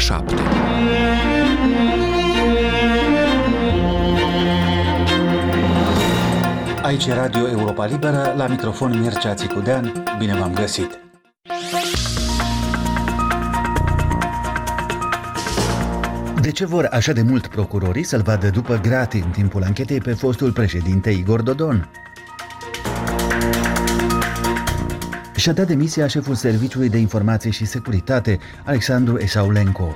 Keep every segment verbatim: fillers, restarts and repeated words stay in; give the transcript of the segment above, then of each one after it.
șapte. Aici e Radio Europa Liberă, la microfon Mircea Țicudean. Bine v-am găsit! De ce vor așa de mult procurorii să-l vadă după gratii în timpul anchetei pe fostul președinte Igor Dodon? Și-a dat demisia șeful Serviciului de Informație și Securitate, Alexandru Esaulenko.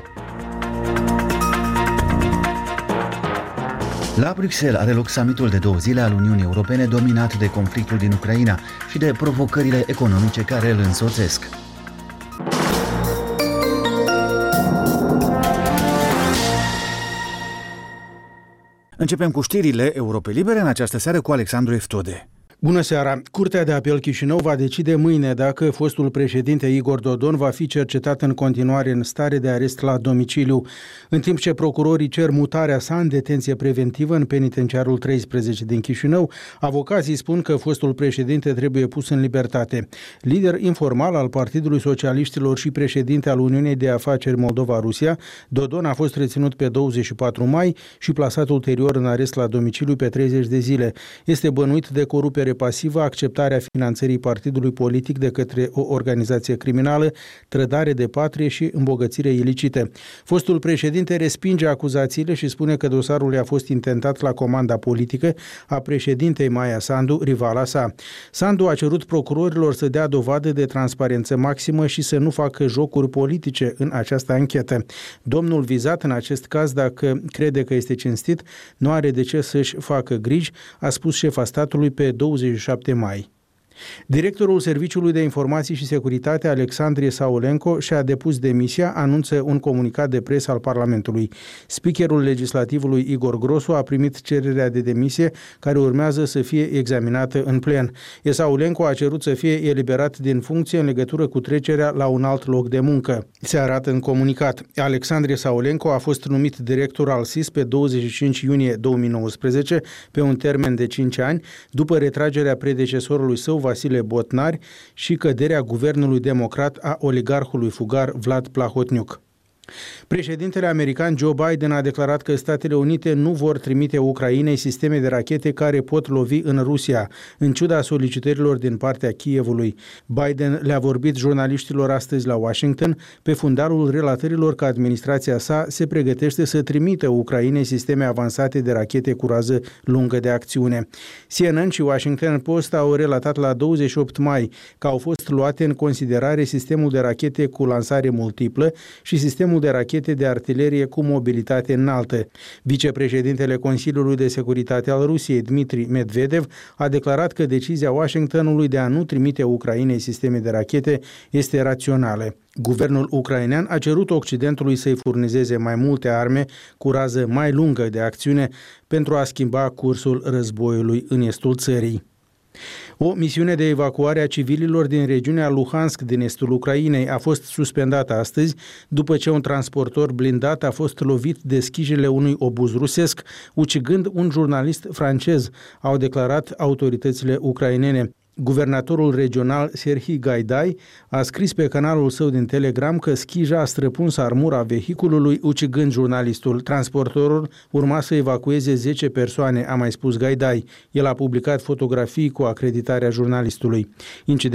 La Bruxelles are loc summitul de două zile al Uniunii Europene dominat de conflictul din Ucraina și de provocările economice care îl însoțesc. Începem cu știrile Europei Libere în această seară cu Alexandru Eftode. Bună seara! Curtea de apel Chișinău va decide mâine dacă fostul președinte Igor Dodon va fi cercetat în continuare în stare de arest la domiciliu, în timp ce procurorii cer mutarea sa în detenție preventivă în penitenciarul treisprezece din Chișinău. Avocații spun că fostul președinte trebuie pus în libertate. Lider informal al Partidului Socialiștilor și președinte al Uniunii de Afaceri Moldova-Rusia, Dodon a fost reținut pe douăzeci și patru mai și plasat ulterior în arest la domiciliu pe treizeci de zile. Este bănuit de corupere pasivă, acceptarea finanțării partidului politic de către o organizație criminală, trădare de patrie și îmbogățire ilicite. Fostul președinte respinge acuzațiile și spune că dosarul i-a fost intentat la comanda politică a președintei Maia Sandu, rivala sa. Sandu a cerut procurorilor să dea dovadă de transparență maximă și să nu facă jocuri politice în această anchetă. Domnul vizat în acest caz, dacă crede că este cinstit, nu are de ce să-și facă griji, a spus șefa statului pe douăzeci și șapte mai. Directorul Serviciului de Informații și Securitate, Alexandru Esaulenko, și-a depus demisia, anunță un comunicat de presă al Parlamentului. Speakerul legislativului Igor Grosu a primit cererea de demisie, care urmează să fie examinată în plen. Esaulenko a cerut să fie eliberat din funcție în legătură cu trecerea la un alt loc de muncă. Se arată în comunicat. Alexandru Esaulenko a fost numit director al S I S pe douăzeci și cinci iunie două mii nouăsprezece pe un termen de cinci ani, după retragerea predecesorului său Vasile Botnari și căderea guvernului democrat a oligarhului fugar Vlad Plahotniuc. Președintele american Joe Biden a declarat că Statele Unite nu vor trimite Ucrainei sisteme de rachete care pot lovi în Rusia, în ciuda solicitărilor din partea Kievului. Biden le-a vorbit jurnaliștilor astăzi la Washington pe fundalul relatărilor că administrația sa se pregătește să trimită Ucrainei sisteme avansate de rachete cu rază lungă de acțiune. C N N și Washington Post au relatat la douăzeci și opt mai că au fost luate în considerare sistemul de rachete cu lansare multiplă și sistemul de rachete de artilerie cu mobilitate înaltă. Vicepreședintele Consiliului de Securitate al Rusiei, Dmitri Medvedev, a declarat că decizia Washingtonului de a nu trimite Ucrainei sisteme de rachete este rațională. Guvernul ucrainean a cerut Occidentului să-i furnizeze mai multe arme cu rază mai lungă de acțiune pentru a schimba cursul războiului în estul țării. O misiune de evacuare a civililor din regiunea Luhansk din estul Ucrainei a fost suspendată astăzi după ce un transportor blindat a fost lovit de schijele unui obuz rusesc, ucigând un jurnalist francez, au declarat autoritățile ucrainene. Guvernatorul regional Serhii Gaidai a scris pe canalul său din Telegram că schija a străpuns armura vehiculului, ucigând jurnalistul. Transportorul urma să evacueze zece persoane, a mai spus Gaidai. El a publicat fotografii cu acreditarea jurnalistului. Incident